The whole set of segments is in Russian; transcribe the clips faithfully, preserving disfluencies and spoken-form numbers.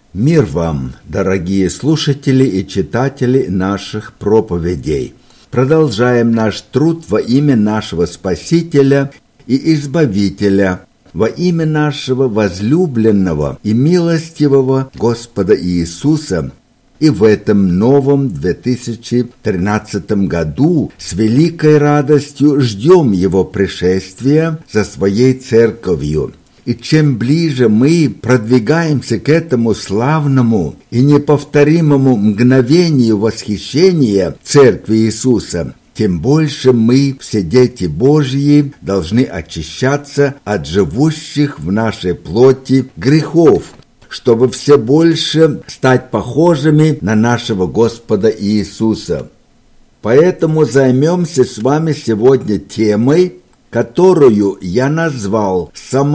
Мир вам, дорогие слушатели и читатели наших проповедей! Продолжаем наш труд во имя нашего Спасителя и Избавителя, во имя нашего возлюбленного и милостивого Господа Иисуса. И в этом новом две тысячи тринадцатом году с великой радостью ждем Его пришествия за Своей Церковью. И чем ближе мы продвигаемся к этому славному и неповторимому мгновению восхищения Церкви Иисуса, тем больше мы, все дети Божьи, должны очищаться от живущих в нашей плоти грехов, чтобы все больше стать похожими на нашего Господа Иисуса. Поэтому займемся с вами сегодня темой, которую я назвал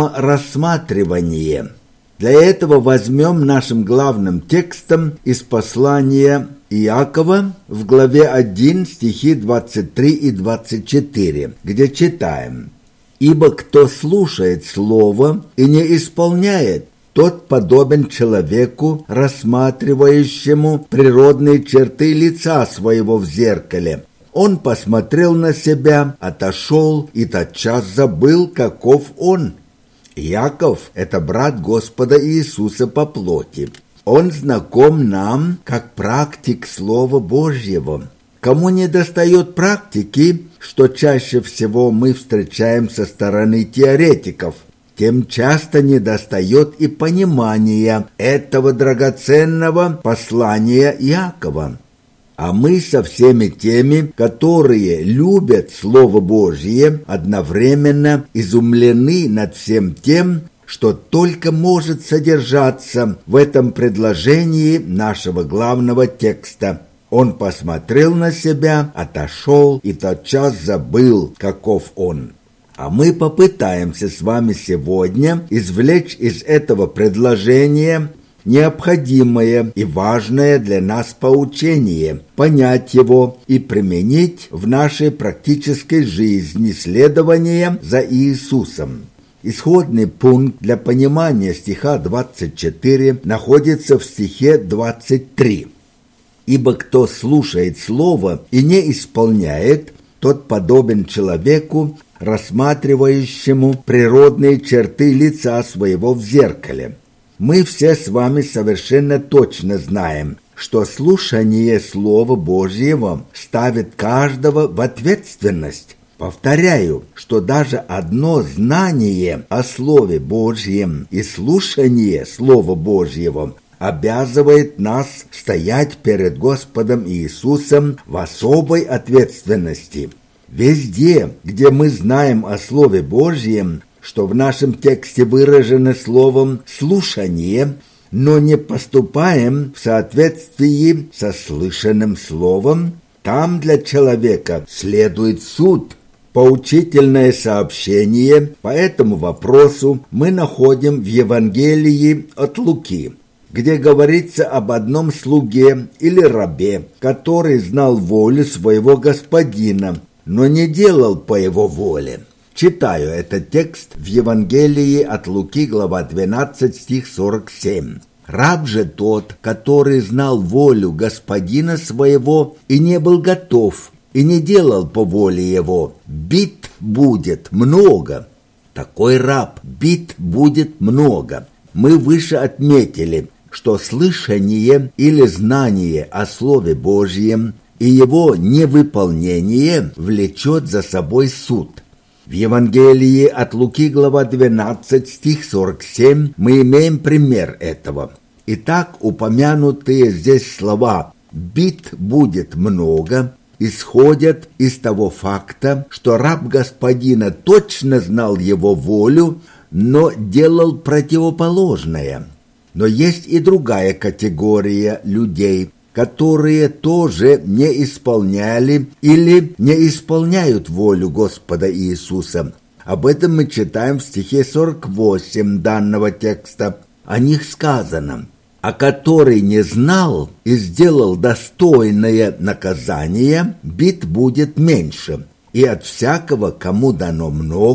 «Саморассматривание». Для этого возьмем нашим главным текстом из послания Иакова в главе один, стихи двадцать три и двадцать четыре, где читаем: «Ибо кто слушает слово и не исполняет, тот подобен человеку, рассматривающему природные черты лица своего в зеркале. Он посмотрел на себя, отошел и тотчас забыл, каков он». Иаков – это брат Господа Иисуса по плоти. Он знаком нам как практик Слова Божьего. Кому недостает практики, что чаще всего мы встречаем со стороны теоретиков, тем часто недостает и понимания этого драгоценного послания Иакова. А мы со всеми теми, которые любят Слово Божье, одновременно изумлены над всем тем, что только может содержаться в этом предложении нашего главного текста. Он посмотрел на себя, отошел и тотчас забыл, каков он. А мы попытаемся с вами сегодня извлечь из этого предложения необходимое и важное для нас поучение, понять его и применить в нашей практической жизни следования за Иисусом. Исходный пункт для понимания стиха двадцать четыре находится в стихе двадцать три. «Ибо кто слушает слово и не исполняет, тот подобен человеку, рассматривающему природные черты лица своего в зеркале». Мы все с вами совершенно точно знаем, что слушание Слова Божьего ставит каждого в ответственность. Повторяю, что даже одно знание о Слове Божьем и слушание Слова Божьего обязывает нас стоять перед Господом Иисусом в особой ответственности. Везде, где мы знаем о Слове Божьем, что в нашем тексте выражено словом «слушание», но не поступаем в соответствии со слышанным словом, там для человека следует суд. Поучительное сообщение по этому вопросу мы находим в Евангелии от Луки, где говорится об одном слуге или рабе, который знал волю своего господина, но не делал по его воле. Читаю этот текст в Евангелии от Луки, глава двенадцать, стих сорок семь. «Раб же тот, который знал волю господина своего и не был готов, и не делал по воле его, бит будет много». Такой раб бит будет много. Мы выше отметили, что слышание или знание о Слове Божьем и его невыполнение влечет за собой суд. В Евангелии от Луки, глава двенадцать, стих сорок семь, мы имеем пример этого. Итак, упомянутые здесь слова «бит будет много» исходят из того факта, что раб господина точно знал его волю, но делал противоположное. Но есть и другая категория людей, которые тоже не исполняли или не исполняют волю Господа Иисуса. Об этом мы читаем в стихе сорок восемь данного текста. О них сказано: «А который не знал и сделал достойное наказание, бит будет меньше, и от всякого, кому дано много,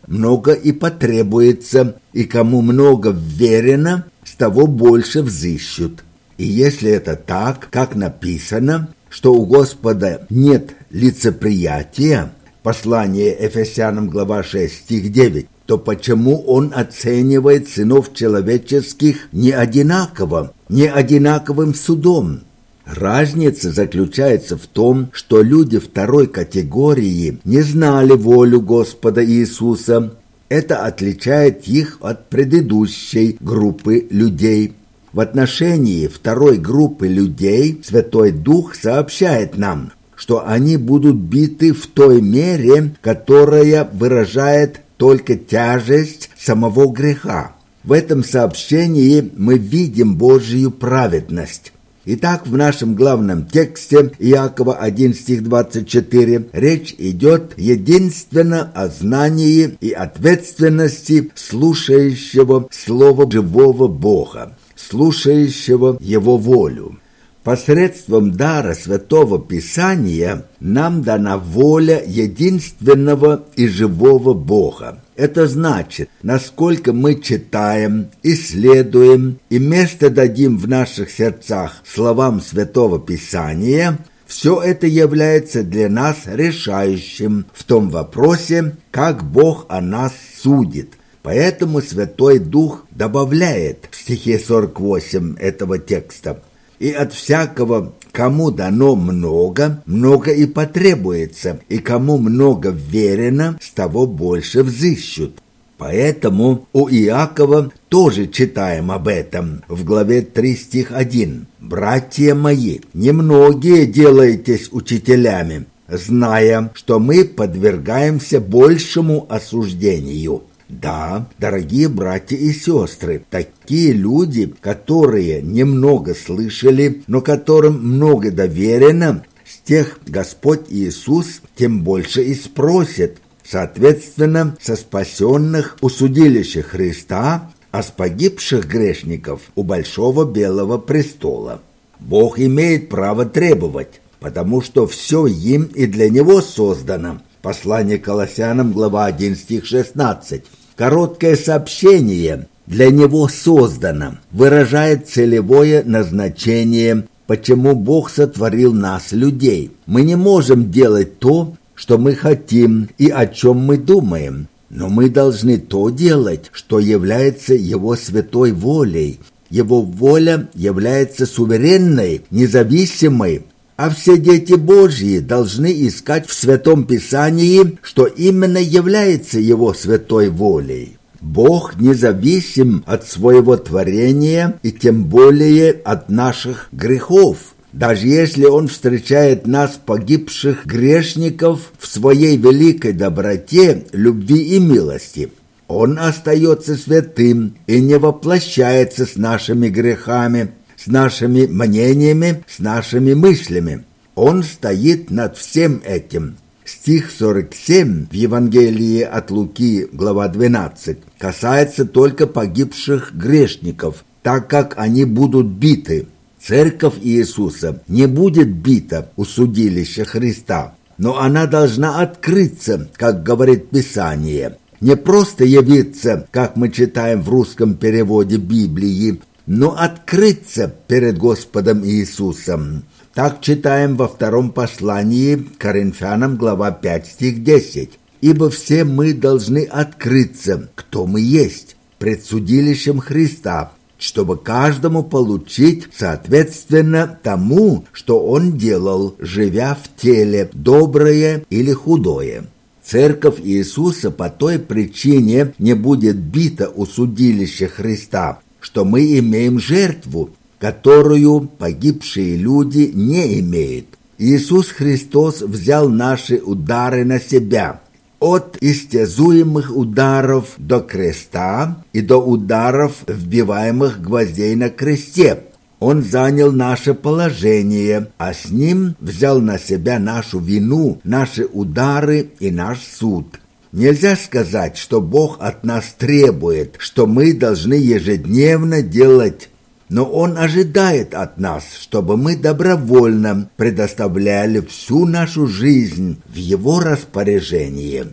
много и потребуется, и кому много вверено, с того больше взыщут. И если это так, как написано, что у Господа нет лицеприятия, послание Ефесянам, глава шесть, стих девять, то почему Он оценивает сынов человеческих не одинаково, не одинаковым судом? Разница заключается в том, что люди второй категории не знали волю Господа Иисуса. Это отличает их от предыдущей группы людей. В отношении второй группы людей Святой Дух сообщает нам, что они будут биты в той мере, которая выражает только тяжесть самого греха. В этом сообщении мы видим Божию праведность. Итак, в нашем главном тексте Иакова один, стих двадцать четыре, речь идет единственно о знании и ответственности слушающего Слово живого Бога, слушающего Его волю. Посредством дара Святого Писания нам дана воля единственного и живого Бога. Это значит, насколько мы читаем, исследуем и место дадим в наших сердцах словам Святого Писания, все это является для нас решающим в том вопросе, как Бог о нас судит. Поэтому Святой Дух добавляет в стихе сорок восемь этого текста: «И от всякого, кому дано много, много и потребуется, и кому много верено, с того больше взыщут». Поэтому у Иакова тоже читаем об этом в главе три, стих один. «Братья мои, немногие делаетесь учителями, зная, что мы подвергаемся большему осуждению». Да, дорогие братья и сестры, такие люди, которые немного слышали, но которым много доверено, с тех Господь Иисус тем больше и спросит. Соответственно, со спасенных у судилища Христа, а с погибших грешников у Большого Белого престола. Бог имеет право требовать, потому что все им и для Него создано. Послание Колоссянам, глава один, стих шестнадцать. Короткое сообщение «для Него создано» выражает целевое назначение, почему Бог сотворил нас, людей. Мы не можем делать то, что мы хотим и о чем мы думаем, но мы должны то делать, что является Его святой волей. Его воля является суверенной, независимой, а все дети Божьи должны искать в Святом Писании, что именно является Его святой волей. Бог независим от своего творения и тем более от наших грехов. Даже если Он встречает нас, погибших грешников, в Своей великой доброте, любви и милости, Он остается святым и не воплощается с нашими грехами, с нашими мнениями, с нашими мыслями. Он стоит над всем этим. Стих сорок семь в Евангелии от Луки, глава двенадцать, касается только погибших грешников, так как они будут биты. Церковь Иисуса не будет бита у судилища Христа, но она должна открыться, как говорит Писание. Не просто явиться, как мы читаем в русском переводе Библии, но открыться перед Господом Иисусом. Так читаем во втором послании к Коринфянам, глава пять, стих десять. «Ибо все мы должны открыться, кто мы есть, пред судилищем Христа, чтобы каждому получить соответственно тому, что он делал, живя в теле, доброе или худое». Церковь Иисуса по той причине не будет бита у судилища Христа, что мы имеем жертву, которую погибшие люди не имеют. Иисус Христос взял наши удары на себя, от истязуемых ударов до креста и до ударов, вбиваемых гвоздей на кресте. Он занял наше положение, а с Ним взял на себя нашу вину, наши удары и наш суд. Нельзя сказать, что Бог от нас требует, что мы должны ежедневно делать, но Он ожидает от нас, чтобы мы добровольно предоставляли всю нашу жизнь в Его распоряжение.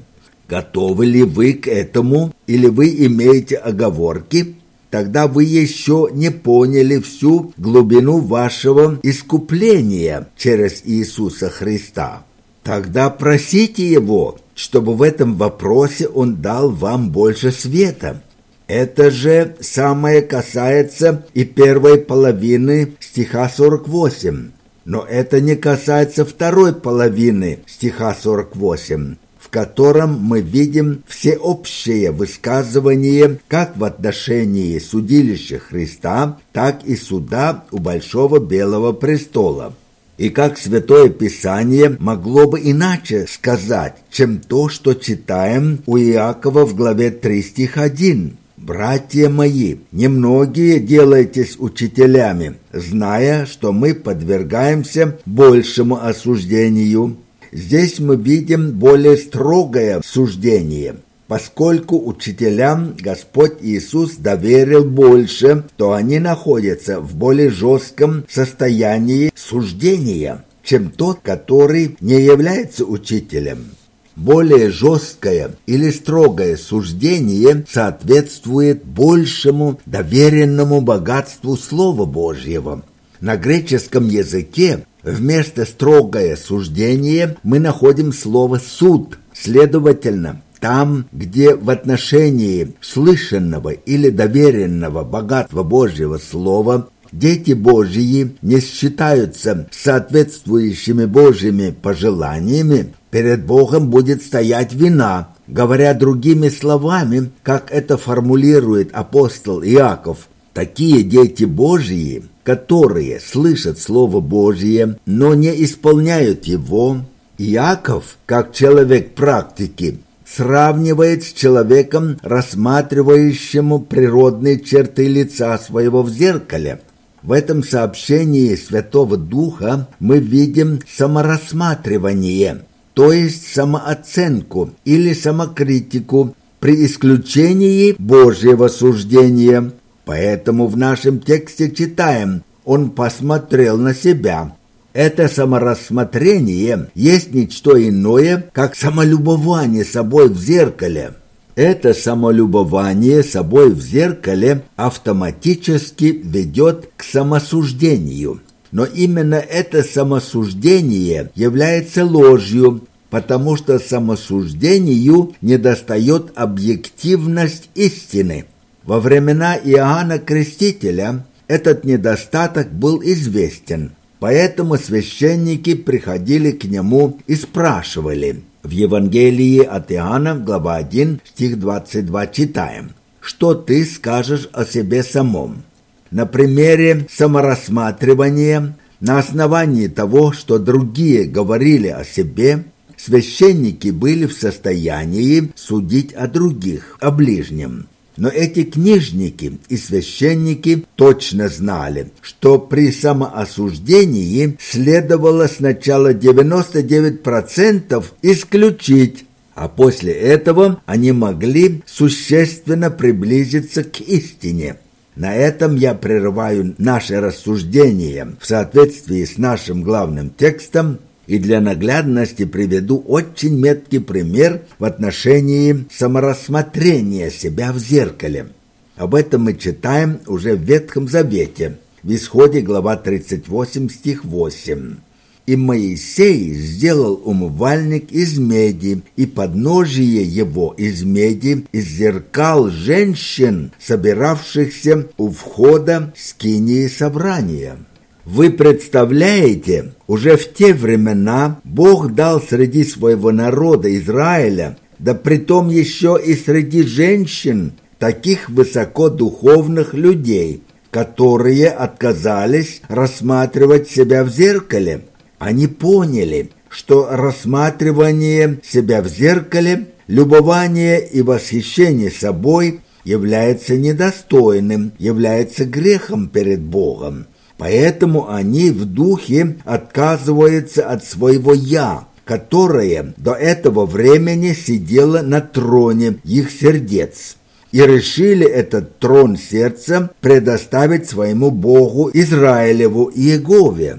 Готовы ли вы к этому, или вы имеете оговорки? Тогда вы еще не поняли всю глубину вашего искупления через Иисуса Христа. Тогда просите Его, чтобы в этом вопросе Он дал вам больше света. Это же самое касается и первой половины стиха сорок восемь. Но это не касается второй половины стиха сорок восемь, в котором мы видим всеобщее высказывание как в отношении судилища Христа, так и суда у Большого Белого Престола. И как Святое Писание могло бы иначе сказать, чем то, что читаем у Иакова в главе три стих один. «Братья мои, немногие делайтесь учителями, зная, что мы подвергаемся большему осуждению». Здесь мы видим более строгое суждение. Поскольку учителям Господь Иисус доверил больше, то они находятся в более жестком состоянии суждения, чем тот, который не является учителем. Более жесткое или строгое суждение соответствует большему доверенному богатству Слова Божьего. На греческом языке вместо «строгое суждение» мы находим слово «суд». Следовательно, там, где в отношении слышанного или доверенного богатства Божьего Слова дети Божьи не считаются соответствующими Божьими пожеланиями, перед Богом будет стоять вина. Говоря другими словами, как это формулирует апостол Иаков, такие дети Божьи, которые слышат Слово Божье, но не исполняют его, Иаков, как человек практики, сравнивает с человеком, рассматривающим природные черты лица своего в зеркале. В этом сообщении Святого Духа мы видим саморассматривание, то есть самооценку или самокритику при исключении Божьего суждения. Поэтому в нашем тексте читаем: «Он посмотрел на себя». Это саморассмотрение есть ничто иное, как самолюбование собой в зеркале. Это самолюбование собой в зеркале автоматически ведет к самосуждению. Но именно это самосуждение является ложью, потому что самосуждению недостает объективность истины. Во времена Иоанна Крестителя этот недостаток был известен. Поэтому священники приходили к нему и спрашивали. В Евангелии от Иоанна, глава один, стих двадцать два читаем: «Что ты скажешь о себе самом?» На примере саморассматривания, на основании того, что другие говорили о себе, священники были в состоянии судить о других, о ближнем. Но эти книжники и священники точно знали, что при самоосуждении следовало сначала девяносто девять процентов исключить, а после этого они могли существенно приблизиться к истине. На этом я прерываю наше рассуждение в соответствии с нашим главным текстом и для наглядности приведу очень меткий пример в отношении саморассмотрения себя в зеркале. Об этом мы читаем уже в Ветхом Завете, в Исходе, глава тридцать восемь, стих восемь. «И Моисей сделал умывальник из меди, и подножие его из меди, из зеркал женщин, собиравшихся у входа скинии собрания». Вы представляете, уже в те времена Бог дал среди своего народа Израиля, да притом еще и среди женщин, таких высокодуховных людей, которые отказались рассматривать себя в зеркале. Они поняли, что рассматривание себя в зеркале, любование и восхищение собой является недостойным, является грехом перед Богом. Поэтому они в духе отказываются от своего «я», которое до этого времени сидело на троне их сердец, и решили этот трон сердца предоставить своему Богу Израилеву Иегове.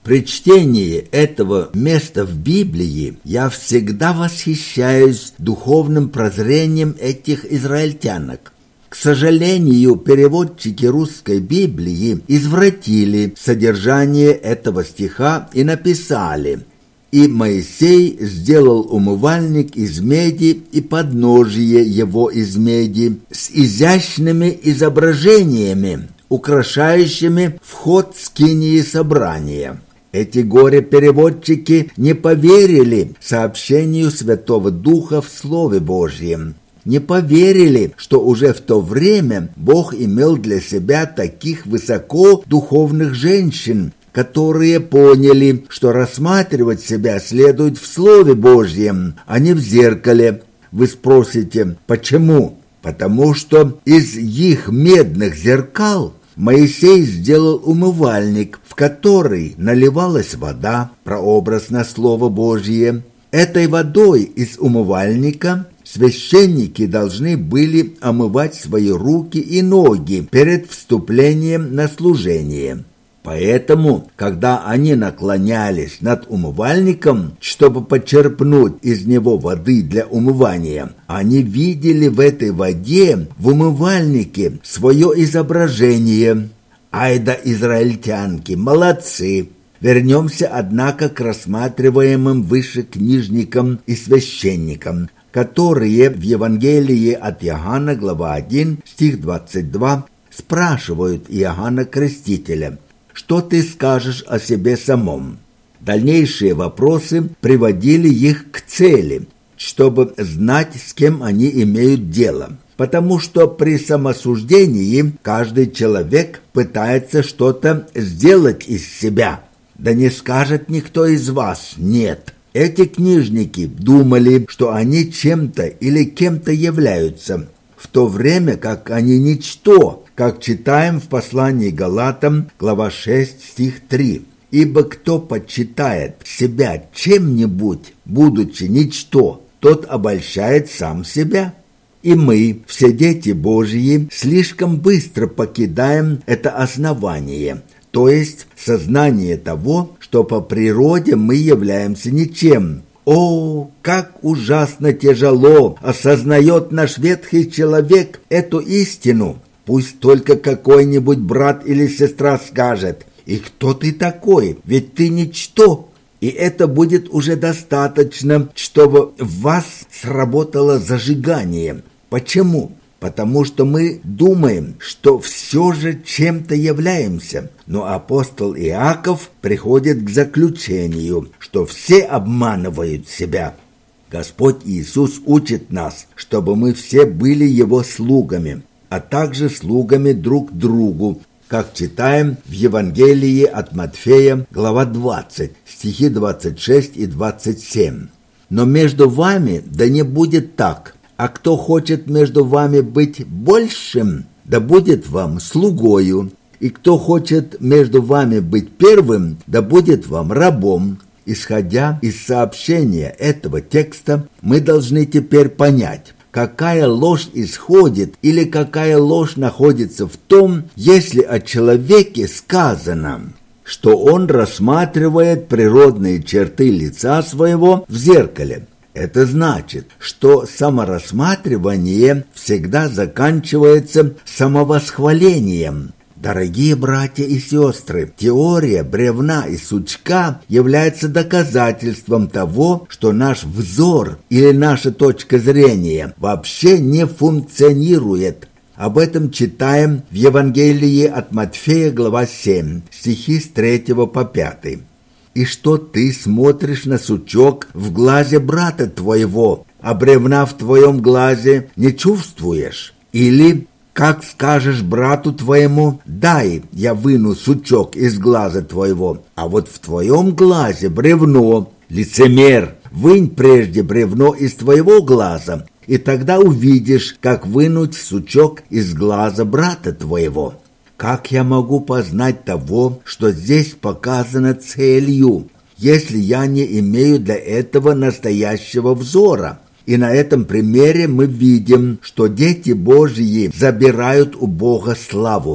При чтении этого места в Библии я всегда восхищаюсь духовным прозрением этих израильтянок. К сожалению, переводчики русской Библии извратили содержание этого стиха и написали: «И Моисей сделал умывальник из меди и подножие его из меди с изящными изображениями, украшающими вход скинии собрания». Эти горе-переводчики не поверили сообщению Святого Духа в Слове Божьем, не поверили, что уже в то время Бог имел для себя таких высокодуховных женщин, которые поняли, что рассматривать себя следует в Слове Божьем, а не в зеркале. Вы спросите, почему? Потому что из их медных зеркал Моисей сделал умывальник, в который наливалась вода, прообраз на Слово Божье. Этой водой из умывальника священники должны были омывать свои руки и ноги перед вступлением на служение. Поэтому, когда они наклонялись над умывальником, чтобы почерпнуть из него воды для умывания, они видели в этой воде, в умывальнике, свое изображение. Ай да израильтянки, молодцы! Вернемся, однако, к рассматриваемым выше книжникам и священникам, которые в Евангелии от Иоанна, глава один, стих двадцать два, спрашивают Иоанна Крестителя: «Что ты скажешь о себе самом?» Дальнейшие вопросы приводили их к цели, чтобы знать, с кем они имеют дело, потому что при самосуждении каждый человек пытается что-то сделать из себя. Да не скажет никто из вас «нет». Эти книжники думали, что они чем-то или кем-то являются, в то время как они ничто, как читаем в послании Галатам, глава шесть, стих три. «Ибо кто почитает себя чем-нибудь, будучи ничто, тот обольщает сам себя». И мы, все дети Божьи, слишком быстро покидаем это основание, то есть сознание того, что по природе мы являемся ничем. О, как ужасно тяжело осознает наш ветхий человек эту истину! Пусть только какой-нибудь брат или сестра скажет: «И кто ты такой? Ведь ты ничто». И это будет уже достаточно, чтобы в вас сработало зажигание. Почему? Потому что мы думаем, что все же чем-то являемся. Но апостол Иаков приходит к заключению, что все обманывают себя. Господь Иисус учит нас, чтобы мы все были Его слугами, а также слугами друг другу, как читаем в Евангелии от Матфея, глава двадцать, стихи двадцать шесть и двадцать семь. «Но между вами да не будет так, а кто хочет между вами быть большим, да будет вам слугою, и кто хочет между вами быть первым, да будет вам рабом». Исходя из сообщения этого текста, мы должны теперь понять, какая ложь исходит или какая ложь находится в том, если о человеке сказано, что он рассматривает природные черты лица своего в зеркале. Это значит, что саморассматривание всегда заканчивается самовосхвалением. Дорогие братья и сестры, теория бревна и сучка является доказательством того, что наш взор или наша точка зрения вообще не функционирует. Об этом читаем в Евангелии от Матфея, глава семь, стихи с третьего по пятый. «И что ты смотришь на сучок в глазе брата твоего, а бревна в твоем глазе не чувствуешь? Или как скажешь брату твоему: дай, я выну сучок из глаза твоего, а вот в твоем глазе бревно? Лицемер, вынь прежде бревно из твоего глаза, и тогда увидишь, как вынуть сучок из глаза брата твоего». Как я могу познать того, что здесь показано целью, если я не имею для этого настоящего взора? И на этом примере мы видим, что дети Божьи забирают у Бога славу.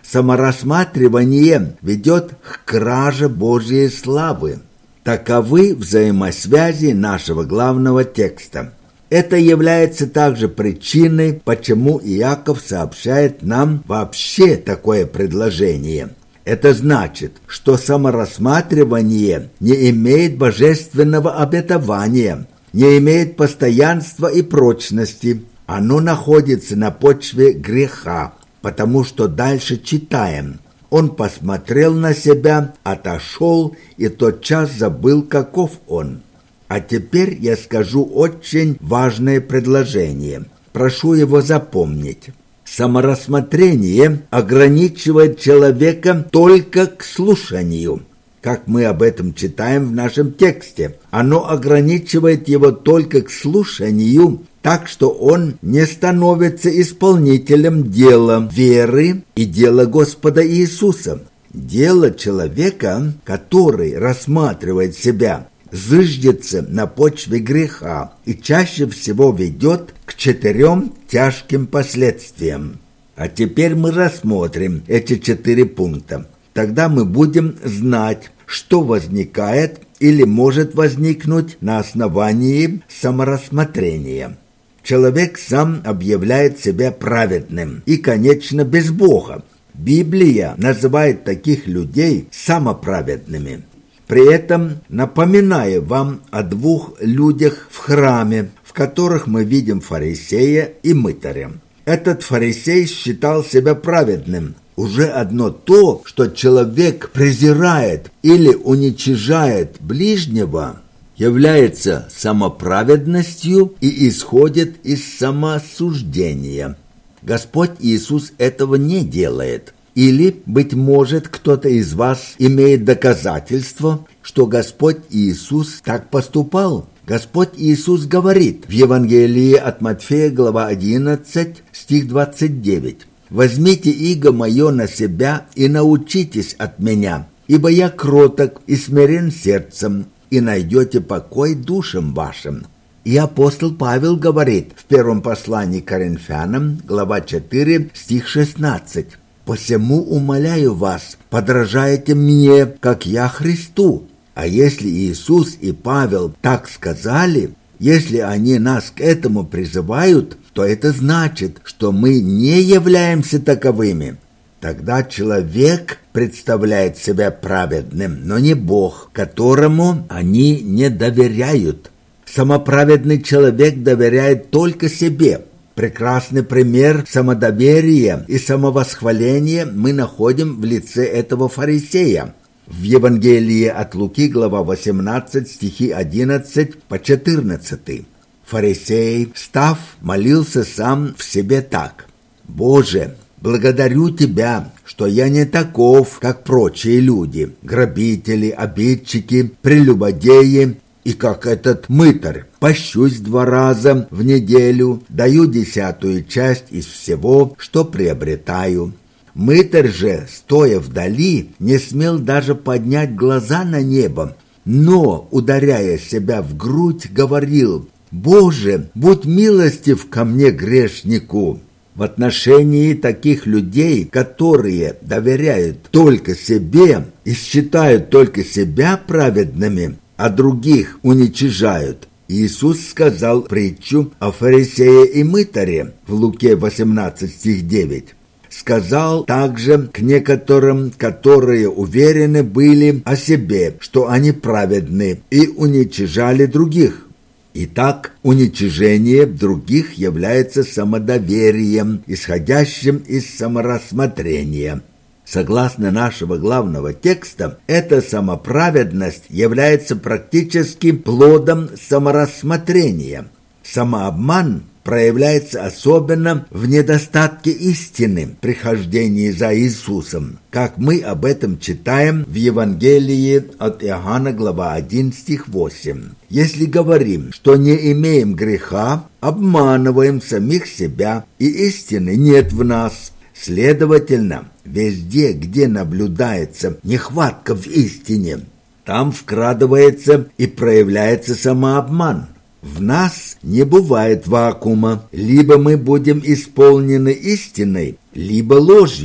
саморассматривание ведет к краже Божьей славы. Таковы взаимосвязи нашего главного текста. Это является также причиной, почему Иаков сообщает нам вообще такое предложение. Это значит, что саморассматривание не имеет божественного обетования, не имеет постоянства и прочности. Оно находится на почве греха, потому что дальше читаем. Он посмотрел на себя, отошел и тотчас забыл, каков он. А теперь я скажу очень важное предложение. Прошу его запомнить. Саморассмотрение ограничивает человека только к слушанию. Как мы об этом читаем в нашем тексте, оно ограничивает его только к слушанию, так что он не становится исполнителем дела веры и дела Господа Иисуса. Дело человека, который рассматривает себя, зыждется на почве греха и чаще всего ведет к четырем тяжким последствиям. А теперь мы рассмотрим эти четыре пункта. Тогда мы будем знать, что возникает или может возникнуть на основании саморассмотрения. Человек сам объявляет себя праведным и, конечно, без Бога. Библия называет таких людей самоправедными. При этом напоминаю вам о двух людях в храме, в которых мы видим фарисея и мытаря. Этот фарисей считал себя праведным. Уже одно то, что человек презирает или уничижает ближнего, является самоправедностью и исходит из самоосуждения. Господь Иисус этого не делает. Или, быть может, кто-то из вас имеет доказательство, что Господь Иисус так поступал. Господь Иисус говорит в Евангелии от Матфея, глава одиннадцать, стих двадцать девять. «Возьмите иго мое на себя и научитесь от меня, ибо я кроток и смирен сердцем, и найдете покой душам вашим». И апостол Павел говорит в первом послании к Коринфянам, глава четыре, стих шестнадцать. «Посему умоляю вас, подражайте мне, как я Христу». А если Иисус и Павел так сказали, если они нас к этому призывают, то это значит, что мы не являемся таковыми. Тогда человек представляет себя праведным, но не Бог, которому они не доверяют. Самоправедный человек доверяет только себе. Прекрасный пример самодоверия и самовосхваления мы находим в лице этого фарисея. В Евангелии от Луки, глава восемнадцать, стихи одиннадцать по четырнадцать. Фарисей, встав, молился сам в себе так: «Боже, благодарю Тебя, что я не таков, как прочие люди, грабители, обидчики, прелюбодеи, и как этот мытарь, пощусь два раза в неделю, даю десятую часть из всего, что приобретаю». Мытарь же, стоя вдали, не смел даже поднять глаза на небо, но, ударяя себя в грудь, говорил: «Боже, будь милостив ко мне, грешнику». В отношении таких людей, которые доверяют только себе и считают только себя праведными, а других уничижают, Иисус сказал притчу о фарисее и мытаре в Луке восемнадцать, стих девять. Сказал также к некоторым, которые уверены были о себе, что они праведны, и уничижали других. Итак, уничижение других является самодоверием, исходящим из саморассмотрения. Согласно нашего главного текста, эта самоправедность является практически плодом саморассмотрения. Самообман проявляется особенно в недостатке истины при хождении за Иисусом, как мы об этом читаем в Евангелии от Иоанна, глава один, стих восемь. Если говорим, что не имеем греха, обманываем самих себя, и истины нет в нас. Следовательно, везде, где наблюдается нехватка в истине, там вкрадывается и проявляется самообман. В нас не бывает вакуума. Либо мы будем исполнены истиной, либо ложью.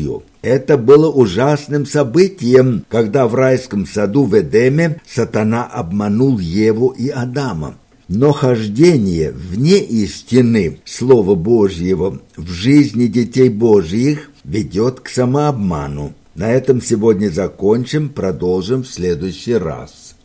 Это было ужасным событием, когда в райском саду в Эдеме сатана обманул Еву и Адама. Но хождение вне истины Слова Божьего в жизни детей Божьих ведет к самообману. На этом сегодня закончим, продолжим в следующий раз.